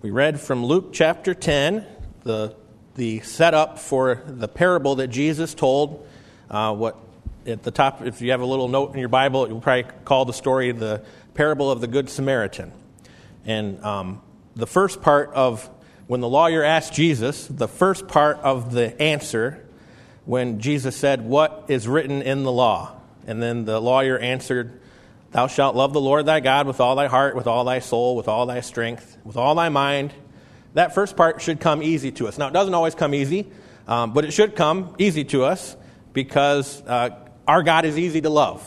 We read from Luke chapter 10, the setup for the parable that Jesus told. What at the top, if you have a little note in your Bible, you'll probably call the story the parable of the Good Samaritan. And the first part of when the lawyer asked Jesus, the first part of the answer, when Jesus said, "What is written in the law?" And then the lawyer answered, "Thou shalt love the Lord thy God with all thy heart, with all thy soul, with all thy strength, with all thy mind." That first part should come easy to us. Now, it doesn't always come easy, but it should come easy to us because our God is easy to love.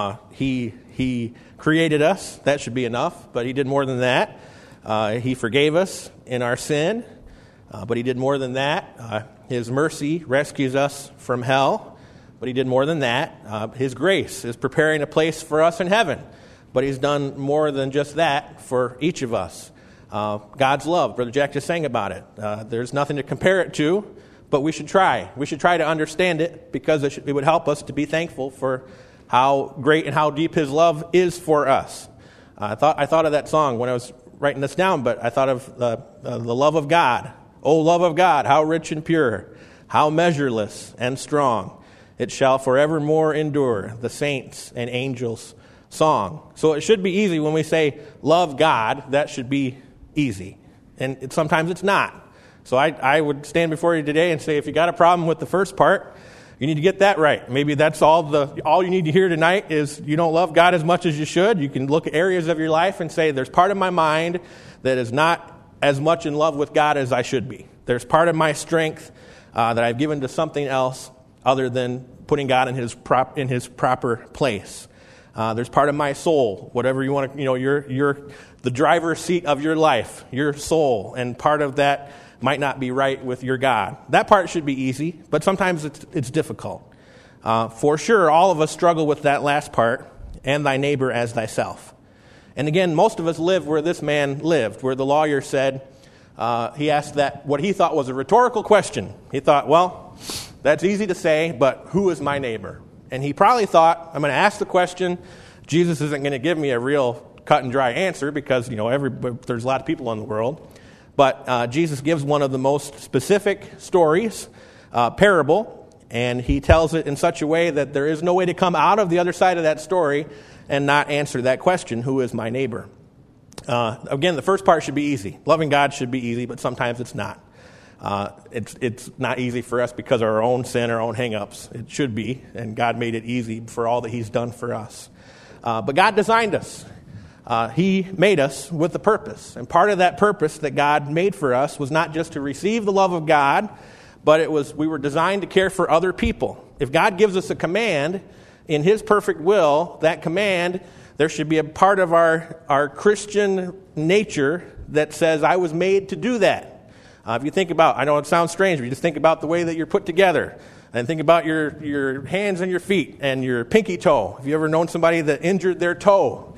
He created us. That should be enough, but he did more than that. He forgave us in our sin, but he did more than that. His mercy rescues us from hell. But he did more than that. His grace is preparing a place for us in heaven. But he's done more than just that for each of us. God's love, Brother Jack just sang about it. There's nothing to compare it to, but we should try. We should try to understand it because it would help us to be thankful for how great and how deep his love is for us. I thought of that song when I was writing this down, but I thought of the love of God. O love of God, how rich and pure, how measureless and strong. It shall forevermore endure, the saints and angels' song. So it should be easy when we say, love God, that should be easy. And sometimes it's not. So I would stand before you today and say, if you got a problem with the first part, you need to get that right. Maybe that's all you need to hear tonight is you don't love God as much as you should. You can look at areas of your life and say, there's part of my mind that is not as much in love with God as I should be. There's part of my strength that I've given to something else other than putting God in his proper place. There's part of my soul, whatever you want to, you're the driver's seat of your life, your soul, and part of that might not be right with your God. That part should be easy, but sometimes it's difficult. For sure, all of us struggle with that last part, and thy neighbor as thyself. And again, most of us live where this man lived, where the lawyer said, he asked that what he thought was a rhetorical question. He thought, well, that's easy to say, but who is my neighbor? And he probably thought, I'm going to ask the question. Jesus isn't going to give me a real cut and dry answer because, there's a lot of people in the world. But Jesus gives one of the most specific stories, parable, and he tells it in such a way that there is no way to come out of the other side of that story and not answer that question, who is my neighbor? Again, the first part should be easy. Loving God should be easy, but sometimes it's not. It's not easy for us because of our own sin, our own hang-ups. It should be, and God made it easy for all that he's done for us. But God designed us. He made us with a purpose. And part of that purpose that God made for us was not just to receive the love of God, but we were designed to care for other people. If God gives us a command in his perfect will, that command, there should be a part of our Christian nature that says, I was made to do that. If you think about, I know it sounds strange, but you just think about the way that you're put together. And think about your hands and your feet and your pinky toe. Have you ever known somebody that injured their toe?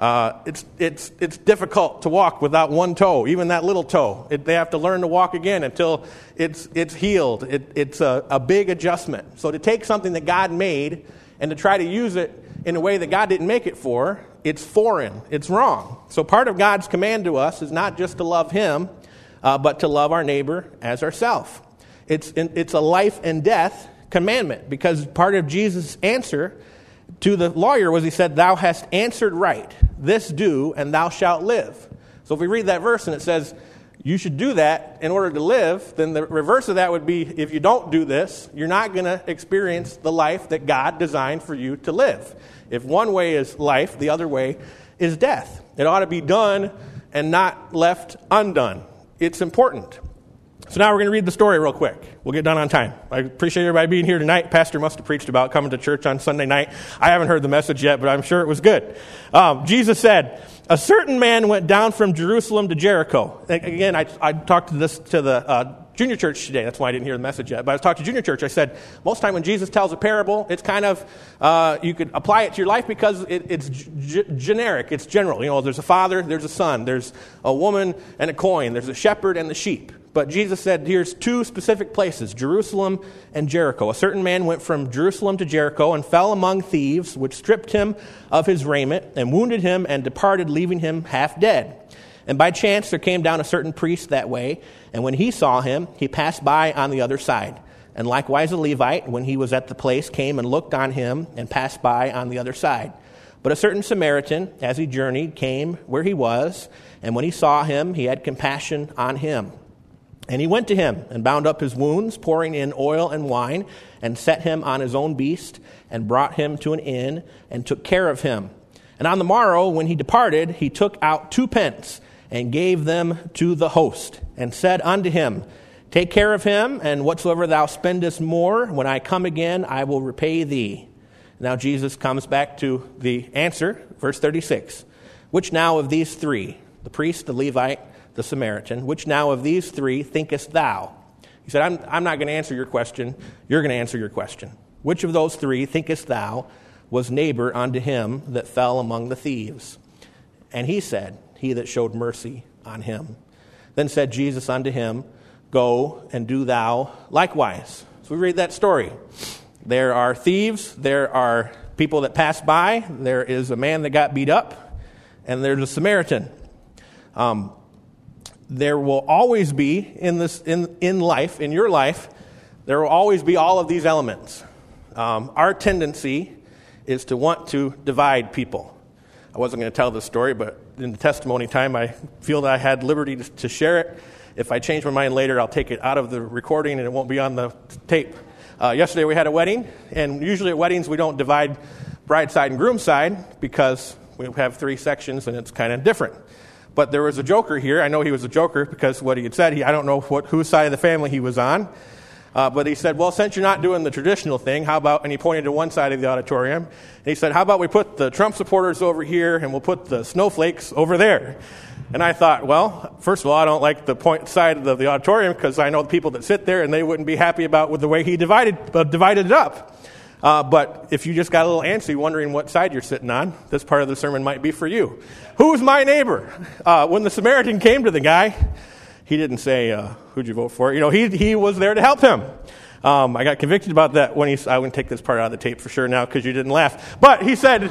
It's difficult to walk without one toe, even that little toe. They have to learn to walk again until it's healed. It's a big adjustment. So to take something that God made and to try to use it in a way that God didn't make it for, it's foreign. It's wrong. So part of God's command to us is not just to love him, but to love our neighbor as ourselves. It's a life and death commandment because part of Jesus' answer to the lawyer was he said, thou hast answered right. This do, and thou shalt live. So if we read that verse and it says you should do that in order to live, then the reverse of that would be if you don't do this, you're not going to experience the life that God designed for you to live. If one way is life, the other way is death. It ought to be done and not left undone. It's important. So now we're going to read the story real quick. We'll get done on time. I appreciate everybody being here tonight. Pastor must have preached about coming to church on Sunday night. I haven't heard the message yet, but I'm sure it was good. Jesus said, a certain man went down from Jerusalem to Jericho. Again, I talked to the junior church today. That's why I didn't hear the message yet. But I was talking to junior church. I said, most time when Jesus tells a parable, it's kind of, you could apply it to your life because it's generic. It's general. There's a father, there's a son, there's a woman and a coin, there's a shepherd and the sheep. But Jesus said, here's two specific places, Jerusalem and Jericho. A certain man went from Jerusalem to Jericho and fell among thieves, which stripped him of his raiment and wounded him and departed, leaving him half dead. And by chance there came down a certain priest that way, and when he saw him, he passed by on the other side. And likewise a Levite, when he was at the place, came and looked on him and passed by on the other side. But a certain Samaritan, as he journeyed, came where he was, and when he saw him, he had compassion on him. And he went to him and bound up his wounds, pouring in oil and wine, and set him on his own beast, and brought him to an inn, and took care of him. And on the morrow, when he departed, he took out 2 pence, and gave them to the host, and said unto him, Take care of him, and whatsoever thou spendest more, when I come again, I will repay thee. Now Jesus comes back to the answer, verse 36. Which now of these 3, the priest, the Levite, the Samaritan, which now of these 3 thinkest thou? He said, I'm not going to answer your question. You're going to answer your question. Which of those 3 thinkest thou was neighbor unto him that fell among the thieves? And he said, He that showed mercy on him. Then said Jesus unto him, Go and do thou likewise. So we read that story. There are thieves, there are people that pass by, there is a man that got beat up, and there's a Samaritan. There will always be in life, in your life, there will always be all of these elements. Our tendency is to want to divide people. I wasn't going to tell this story, but in the testimony time, I feel that I had liberty to share it. If I change my mind later, I'll take it out of the recording and it won't be on the tape. Yesterday we had a wedding, and usually at weddings we don't divide bride side and groom side because we have 3 sections and it's kind of different. But there was a joker here. I know he was a joker because what he had said, I don't know whose side of the family he was on. But he said, well, since you're not doing the traditional thing, how about, and he pointed to one side of the auditorium, and he said, how about we put the Trump supporters over here and we'll put the snowflakes over there? And I thought, well, first of all, I don't like the point side of the auditorium because I know the people that sit there and they wouldn't be happy about with the way he divided it up. But if you just got a little antsy wondering what side you're sitting on, this part of the sermon might be for you. Who's my neighbor? When the Samaritan came to the guy, he didn't say, who'd you vote for? He was there to help him. I got convicted about that when I wouldn't take this part out of the tape for sure now because you didn't laugh. But he said,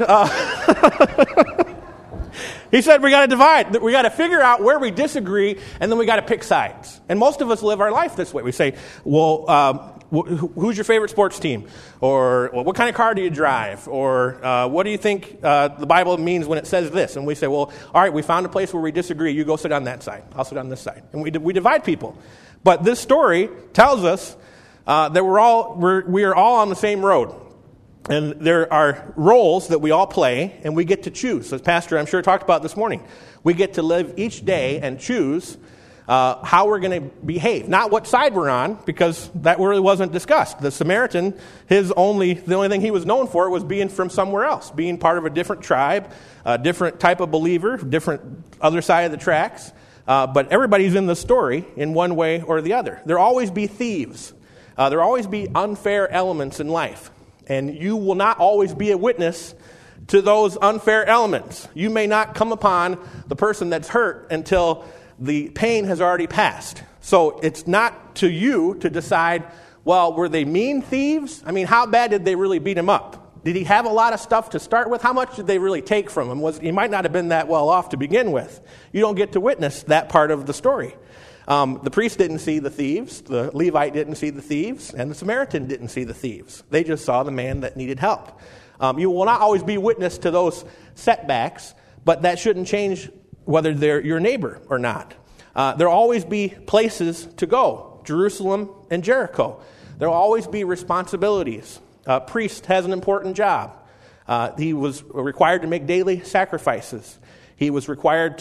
he said we got to divide. We got to figure out where we disagree, and then we got to pick sides. And most of us live our life this way. We say, well, who's your favorite sports team? Or what kind of car do you drive? Or what do you think the Bible means when it says this? And we say, well, all right, we found a place where we disagree. You go sit on that side. I'll sit on this side. And we divide people. But this story tells us that we are all on the same road. And there are roles that we all play, and we get to choose. As Pastor, I'm sure, talked about this morning. We get to live each day and choose how we're going to behave. Not what side we're on, because that really wasn't discussed. The Samaritan, the only thing he was known for was being from somewhere else, being part of a different tribe, a different type of believer, different other side of the tracks. But everybody's in the story in one way or the other. There'll always be thieves. There'll always be unfair elements in life. And you will not always be a witness to those unfair elements. You may not come upon the person that's hurt until the pain has already passed. So it's not to you to decide, well, were they mean thieves? I mean, how bad did they really beat him up? Did he have a lot of stuff to start with? How much did they really take from him? He might not have been that well off to begin with. You don't get to witness that part of the story. The priest didn't see the thieves, the Levite didn't see the thieves, and the Samaritan didn't see the thieves. They just saw the man that needed help. You will not always be witness to those setbacks, but that shouldn't change whether they're your neighbor or not. There will always be places to go, Jerusalem and Jericho. There will always be responsibilities. A priest has an important job. He was required to make daily sacrifices. He was required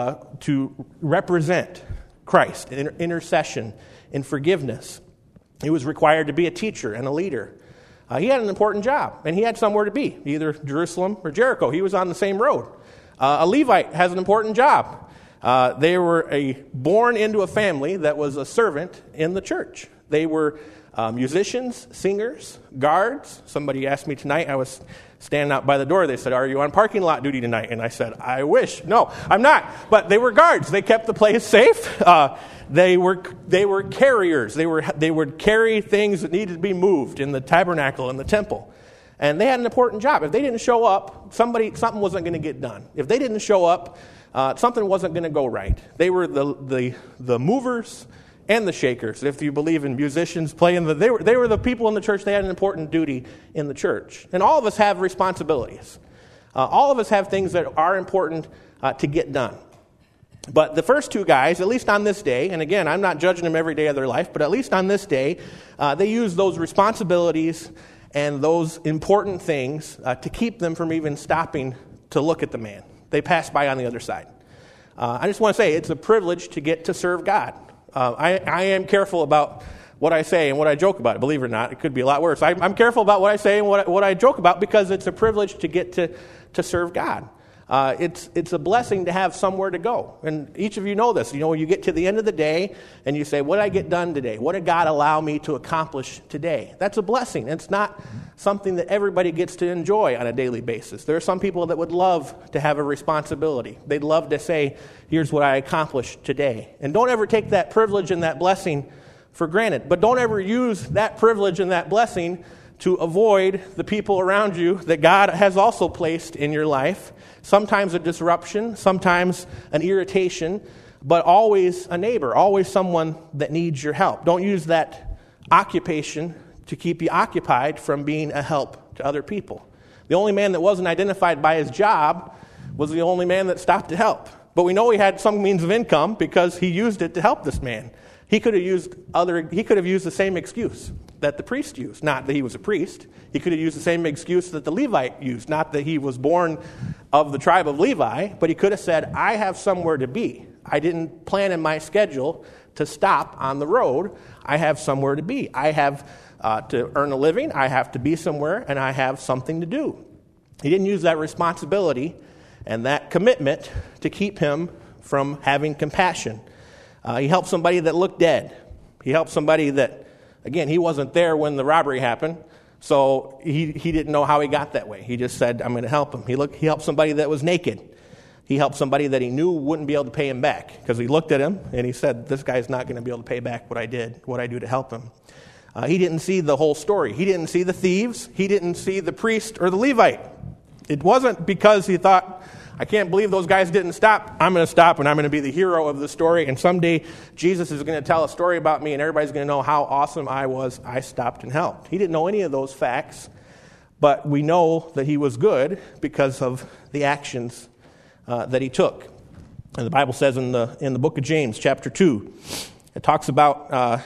to represent Christ in intercession, in forgiveness. He was required to be a teacher and a leader. He had an important job, and he had somewhere to be, either Jerusalem or Jericho. He was on the same road. A Levite has an important job. They were born into a family that was a servant in the church. They were musicians, singers, guards. Somebody asked me tonight, I was standing out by the door. They said, are you on parking lot duty tonight? And I said, I wish. No, I'm not. But they were guards. They kept the place safe. They were carriers. They would carry things that needed to be moved in the tabernacle and the temple. And they had an important job. If they didn't show up, something wasn't going to get done. If they didn't show up, something wasn't going to go right. They were the movers and the shakers. If you believe in musicians playing, they were the people in the church. They had an important duty in the church. And all of us have responsibilities. All of us have things that are important to get done. But the first two guys, at least on this day, and again, I'm not judging them every day of their life, but at least on this day, they used those responsibilities and those important things to keep them from even stopping to look at the man. They passed by on the other side. I just want to say it's a privilege to get to serve God. I am careful about what I say and what I joke about. Believe it or not, it could be a lot worse. I'm careful about what I say and what I joke about because it's a privilege to get to serve God. It's a blessing to have somewhere to go. And each of you know this. You know, you get to the end of the day and you say, what did I get done today? What did God allow me to accomplish today? That's a blessing. It's not something that everybody gets to enjoy on a daily basis. There are some people that would love to have a responsibility. They'd love to say, here's what I accomplished today. And don't ever take that privilege and that blessing for granted. But don't ever use that privilege and that blessing to avoid the people around you that God has also placed in your life. Sometimes a disruption, sometimes an irritation, but always a neighbor, always someone that needs your help. Don't use that occupation to keep you occupied from being a help to other people. The only man that wasn't identified by his job was the only man that stopped to help. But we know he had some means of income because he used it to help this man. He could have used the same excuse that the priest used, not that he was a priest. He could have used the same excuse that the Levite used, not that he was born of the tribe of Levi, but he could have said, I have somewhere to be. I didn't plan in my schedule to stop on the road. I have somewhere to be. I have to earn a living. I have to be somewhere, and I have something to do. He didn't use that responsibility and that commitment to keep him from having compassion. He helped somebody that looked dead. He helped somebody that, again, he wasn't there when the robbery happened, so he didn't know how he got that way. He just said, I'm going to help him. He helped somebody that was naked. He helped somebody that he knew wouldn't be able to pay him back because he looked at him and he said, this guy's not going to be able to pay back what I do to help him. He didn't see the whole story. He didn't see the thieves. He didn't see the priest or the Levite. It wasn't because he thought, I can't believe those guys didn't stop. I'm going to stop and I'm going to be the hero of the story. And someday Jesus is going to tell a story about me and everybody's going to know how awesome I was. I stopped and helped. He didn't know any of those facts, but we know that he was good because of the actions that he took. And the Bible says in the book of James, chapter 2, it talks about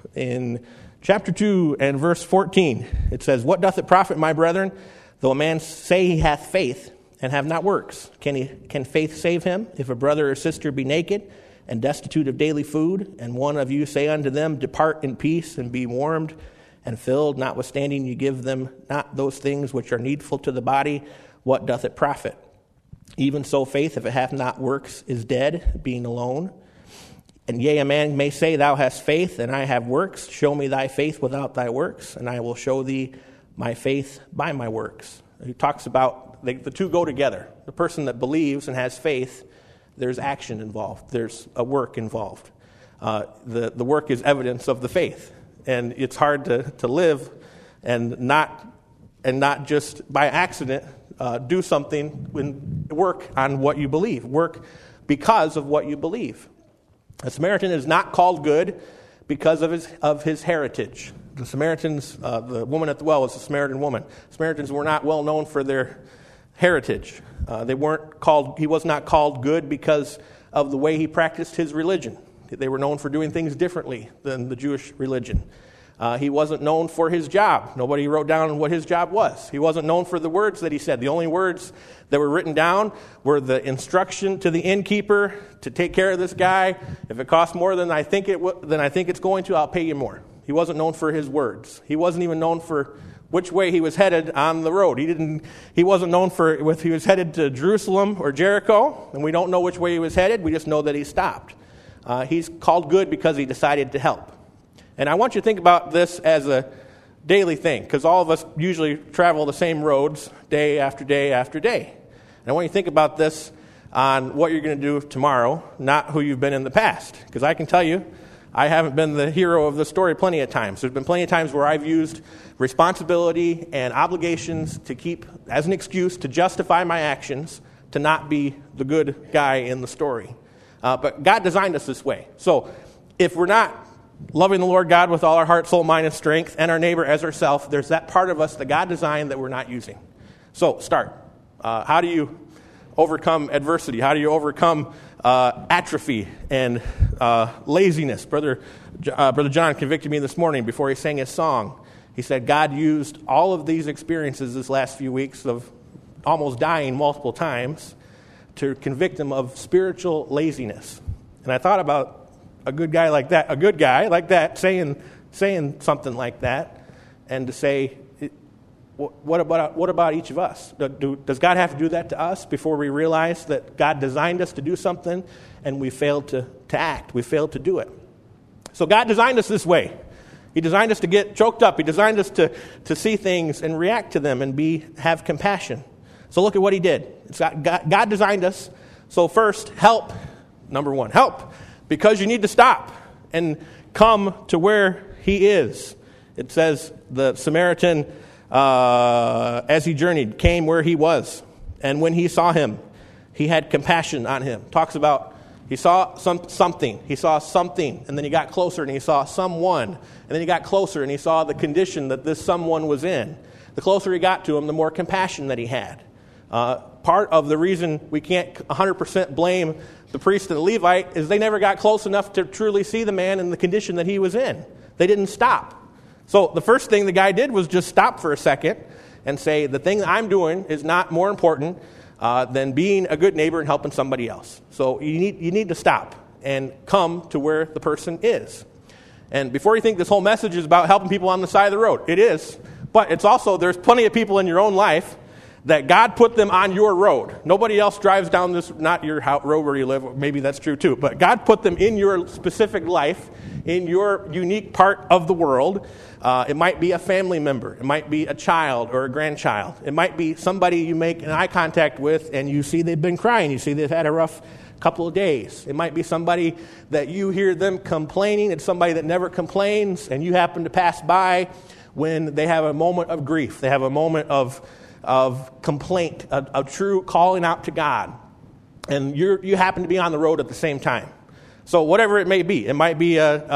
in chapter 2 and verse 14, it says, what doth it profit, my brethren, though a man say he hath faith, and have not works? Can faith save him? If a brother or sister be naked and destitute of daily food, and one of you say unto them, depart in peace and be warmed and filled, notwithstanding you give them not those things which are needful to the body, what doth it profit? Even so faith, if it hath not works, is dead, being alone. And yea, a man may say, thou hast faith, and I have works. Show me thy faith without thy works, and I will show thee my faith by my works. He talks about the two go together. The person that believes and has faith, there's action involved. There's a work involved. The work is evidence of the faith. And it's hard to live and not just by accident do something when work on what you believe. Work because of what you believe. A Samaritan is not called good because of his heritage. The Samaritans, the woman at the well was a Samaritan woman. Samaritans were not well known for their heritage. He was not called good because of the way he practiced his religion. They were known for doing things differently than the Jewish religion. He wasn't known for his job. Nobody wrote down what his job was. He wasn't known for the words that he said. The only words that were written down were the instruction to the innkeeper to take care of this guy. If it costs more than I think it's going to, I'll pay you more. He wasn't known for his words. He wasn't even known for which way he was headed on the road. He wasn't known for if he was headed to Jerusalem or Jericho, and we don't know which way he was headed. We just know that he stopped. He's called good because he decided to help. And I want you to think about this as a daily thing, because all of us usually travel the same roads day after day after day. And I want you to think about this on what you're going to do tomorrow, not who you've been in the past. Because I can tell you, I haven't been the hero of the story plenty of times. There's been plenty of times where I've used responsibility and obligations to keep as an excuse to justify my actions to not be the good guy in the story. But God designed us this way. So if we're not loving the Lord God with all our heart, soul, mind, and strength, and our neighbor as ourselves, there's that part of us that God designed that we're not using. So start. How do you overcome adversity? How do you overcome atrophy and laziness? Brother John convicted me this morning before he sang his song. He said God used all of these experiences this last few weeks of almost dying multiple times to convict him of spiritual laziness. And I thought about a guy like that saying something like that, and to say, what about each of us? Does God have to do that to us before we realize that God designed us to do something and we failed to act? We failed to do it. So God designed us this way. He designed us to get choked up. He designed us to see things and react to them and have compassion. So look at what he did. God designed us. So first, help. Number one, help. Because you need to stop and come to where he is. It says the Samaritan, as he journeyed, came where he was. And when he saw him, he had compassion on him. Talks about he saw something. He saw something, and then he got closer, and he saw someone. And then he got closer, and he saw the condition that this someone was in. The closer he got to him, the more compassion that he had. Part of the reason we can't 100% blame the priest and the Levite is they never got close enough to truly see the man in the condition that he was in. They didn't stop. So the first thing the guy did was just stop for a second and say, the thing that I'm doing is not more important than being a good neighbor and helping somebody else. So you need to stop and come to where the person is. And before you think this whole message is about helping people on the side of the road, it is. But it's also, there's plenty of people in your own life that God put them on your road. Nobody else drives down this, not your road where you live. Maybe that's true too. But God put them in your specific life, in your unique part of the world. It might be a family member. It might be a child or a grandchild. It might be somebody you make an eye contact with and you see they've been crying. You see they've had a rough couple of days. It might be somebody that you hear them complaining. It's somebody that never complains, and you happen to pass by when they have a moment of grief. They have a moment of complaint, a true calling out to God. And you happen to be on the road at the same time. So whatever it may be, it might be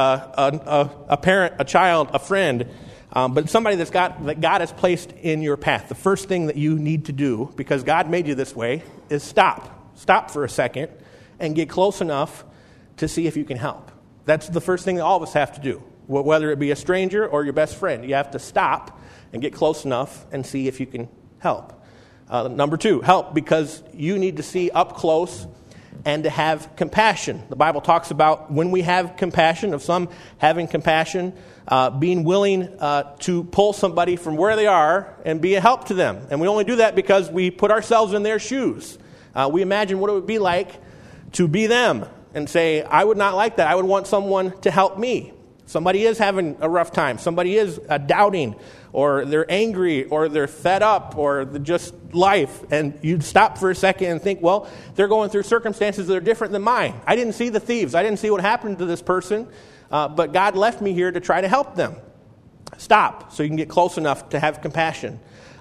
a parent, a child, a friend, but somebody that God has placed in your path. The first thing that you need to do, because God made you this way, is stop. Stop for a second and get close enough to see if you can help. That's the first thing that all of us have to do, whether it be a stranger or your best friend. You have to stop and get close enough and see if you can help. Number two, help because you need to see up close and to have compassion. The Bible talks about when we have compassion, of some having compassion, being willing to pull somebody from where they are and be a help to them. And we only do that because we put ourselves in their shoes. We imagine what it would be like to be them and say, I would not like that. I would want someone to help me. Somebody is having a rough time. Somebody is doubting, or they're angry, or they're fed up, or just life. And you stop for a second and think, well, they're going through circumstances that are different than mine. I didn't see the thieves. I didn't see what happened to this person, but God left me here to try to help them. Stop so you can get close enough to have compassion.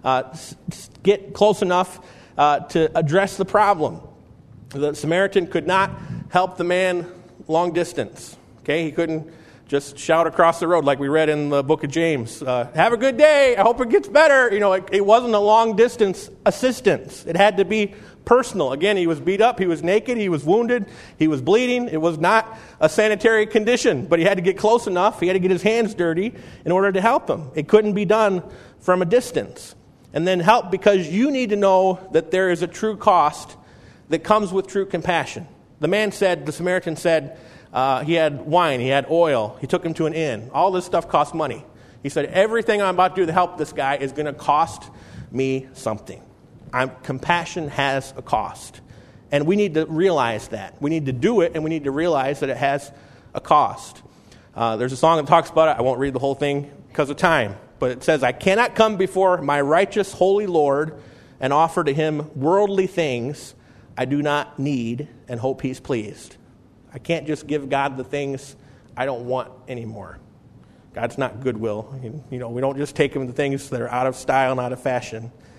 Get close enough to address the problem. The Samaritan could not help the man long distance. Okay, he couldn't just shout across the road like we read in the book of James. Have a good day. I hope it gets better. It wasn't a long distance assistance. It had to be personal. Again, he was beat up. He was naked. He was wounded. He was bleeding. It was not a sanitary condition, but he had to get close enough. He had to get his hands dirty in order to help him. It couldn't be done from a distance. And then help because you need to know that there is a true cost that comes with true compassion. The Samaritan said, he had wine, he had oil, he took him to an inn. All this stuff costs money. He said, everything I'm about to do to help this guy is going to cost me something. Compassion has a cost. And we need to realize that. We need to do it, and we need to realize that it has a cost. There's a song that talks about it. I won't read the whole thing because of time. But it says, I cannot come before my righteous holy Lord and offer to him worldly things I do not need and hope he's pleased. I can't just give God the things I don't want anymore. God's not Goodwill. We don't just take him the things that are out of style and out of fashion.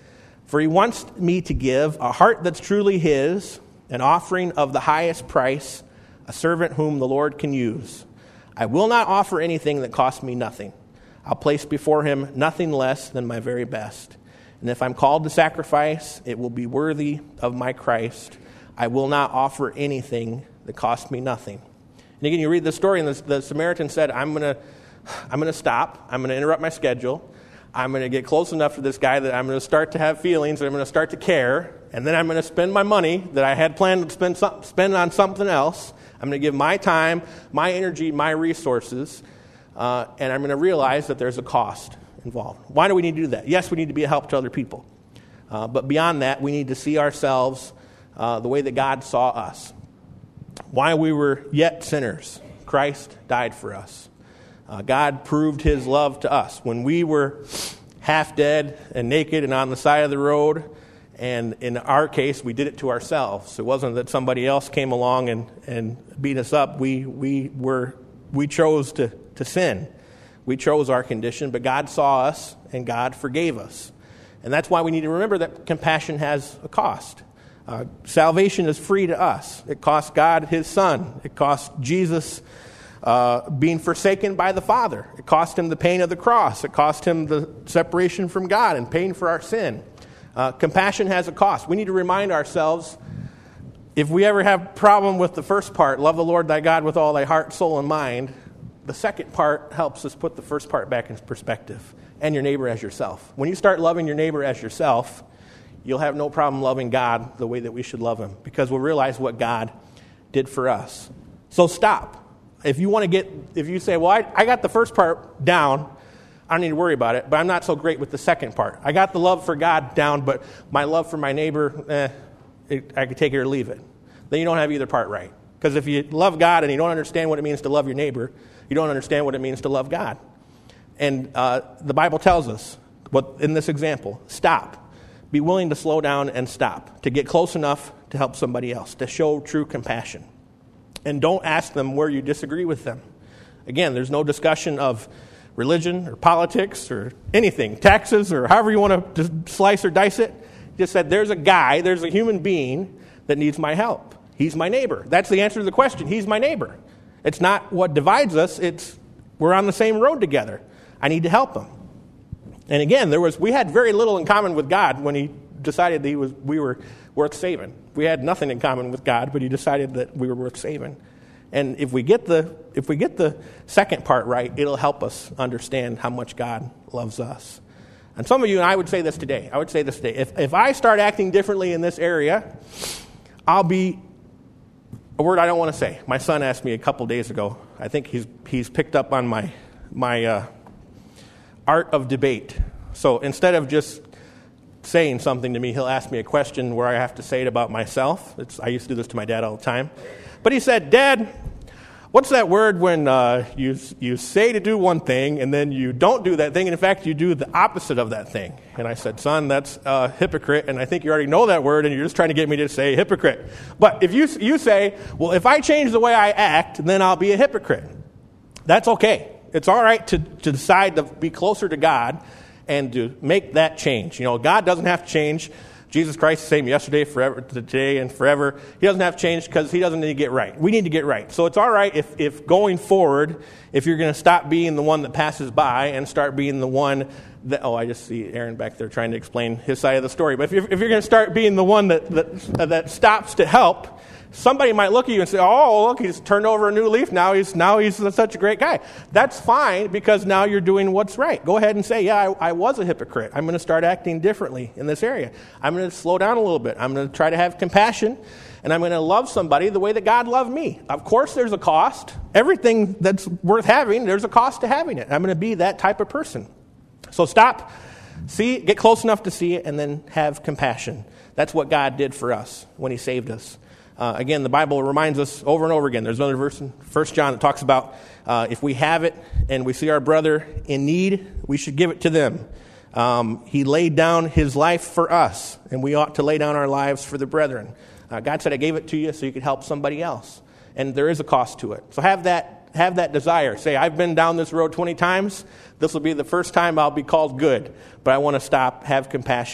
For he wants me to give a heart that's truly his, an offering of the highest price, a servant whom the Lord can use. I will not offer anything that costs me nothing. I'll place before him nothing less than my very best. And if I'm called to sacrifice, it will be worthy of my Christ. I will not offer anything that costs me nothing. And again, you read the story, and the Samaritan said, I'm going to stop. I'm going to interrupt my schedule. I'm going to get close enough to this guy that I'm going to start to have feelings, and I'm going to start to care, and then I'm going to spend my money that I had planned to spend on something else. I'm going to give my time, my energy, my resources, and I'm going to realize that there's a cost involved. Why do we need to do that? Yes, we need to be a help to other people. But beyond that, we need to see ourselves the way that God saw us. While we were yet sinners, Christ died for us. God proved his love to us. When we were half dead and naked and on the side of the road, and in our case, we did it to ourselves. It wasn't that somebody else came along and beat us up. We chose to sin. We chose our condition, but God saw us and God forgave us. And that's why we need to remember that compassion has a cost. Salvation is free to us. It cost God his Son. It cost Jesus being forsaken by the Father. It cost him the pain of the cross. It cost him the separation from God and paying for our sin. Compassion has a cost. We need to remind ourselves, if we ever have a problem with the first part, love the Lord thy God with all thy heart, soul, and mind, the second part helps us put the first part back in perspective, and your neighbor as yourself. When you start loving your neighbor as yourself, you'll have no problem loving God the way that we should love him, because we'll realize what God did for us. So stop. If you say, well, I got the first part down, I don't need to worry about it, but I'm not so great with the second part. I got the love for God down, but my love for my neighbor, I could take it or leave it. Then you don't have either part right. Because if you love God and you don't understand what it means to love your neighbor, you don't understand what it means to love God. And the Bible tells us, in this example, stop. Be willing to slow down and stop, to get close enough to help somebody else, to show true compassion. And don't ask them where you disagree with them. Again, there's no discussion of religion or politics or anything, taxes or however you want to slice or dice it. Just said, there's a human being that needs my help. He's my neighbor. That's the answer to the question. He's my neighbor. It's not what divides us. It's we're on the same road together. I need to help him. And again, we had very little in common with God when he decided that we were worth saving. We had nothing in common with God, but he decided that we were worth saving. And if we get the second part right, it'll help us understand how much God loves us. And some of you, and I would say this today. If I start acting differently in this area, I'll be a word I don't want to say. My son asked me a couple days ago. I think he's picked up on my art of debate. So instead of just saying something to me, he'll ask me a question where I have to say it about myself. I used to do this to my dad all the time. But he said, Dad, what's that word when you say to do one thing and then you don't do that thing, and in fact you do the opposite of that thing? And I said, son, that's hypocrite, and I think you already know that word and you're just trying to get me to say hypocrite. But if you say, well, if I change the way I act, then I'll be a hypocrite. That's okay. It's all right to decide to be closer to God and to make that change. You know, God doesn't have to change. Jesus Christ is the same yesterday, forever, today, and forever. He doesn't have to change because he doesn't need to get right. We need to get right. So it's all right if going forward, if you're going to stop being the one that passes by and start being the one that, I just see Aaron back there trying to explain his side of the story. But if you're going to start being the one that stops to help, somebody might look at you and say, oh, look, he's turned over a new leaf. Now he's such a great guy. That's fine, because now you're doing what's right. Go ahead and say, yeah, I was a hypocrite. I'm going to start acting differently in this area. I'm going to slow down a little bit. I'm going to try to have compassion, and I'm going to love somebody the way that God loved me. Of course, there's a cost. Everything that's worth having, there's a cost to having it. I'm going to be that type of person. So stop, get close enough to see it, and then have compassion. That's what God did for us when he saved us. Again, the Bible reminds us over and over again. There's another verse in 1 John that talks about if we have it and we see our brother in need, we should give it to them. He laid down his life for us, and we ought to lay down our lives for the brethren. God said, I gave it to you so you could help somebody else. And there is a cost to it. So have that desire. Say, I've been down this road 20 times. This will be the first time I'll be called good. But I want to stop, have compassion,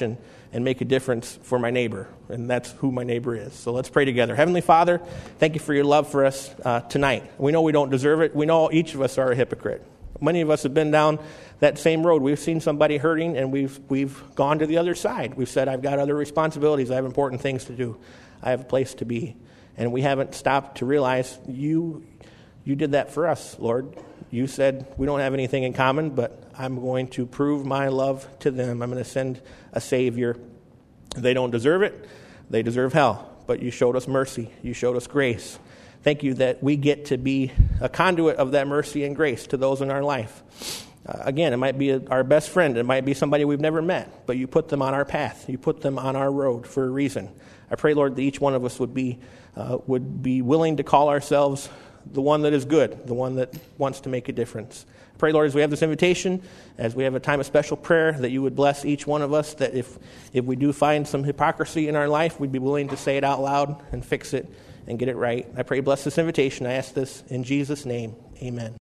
and make a difference for my neighbor. And that's who my neighbor is. So let's pray together. Heavenly Father, thank you for your love for us tonight. We know we don't deserve it. We know each of us are a hypocrite. Many of us have been down that same road. We've seen somebody hurting, and we've gone to the other side. We've said, I've got other responsibilities. I have important things to do. I have a place to be. And we haven't stopped to realize you did that for us, Lord. You said we don't have anything in common, but I'm going to prove my love to them. I'm going to send a Savior. They don't deserve it. They deserve hell. But you showed us mercy. You showed us grace. Thank you that we get to be a conduit of that mercy and grace to those in our life. Again, it might be our best friend. It might be somebody we've never met, but you put them on our path. You put them on our road for a reason. I pray, Lord, that each one of us would be willing to call ourselves the one that is good, the one that wants to make a difference. I pray, Lord, as we have this invitation, as we have a time of special prayer, that you would bless each one of us, that if we do find some hypocrisy in our life, we'd be willing to say it out loud and fix it and get it right. I pray, bless this invitation. I ask this in Jesus' name. Amen.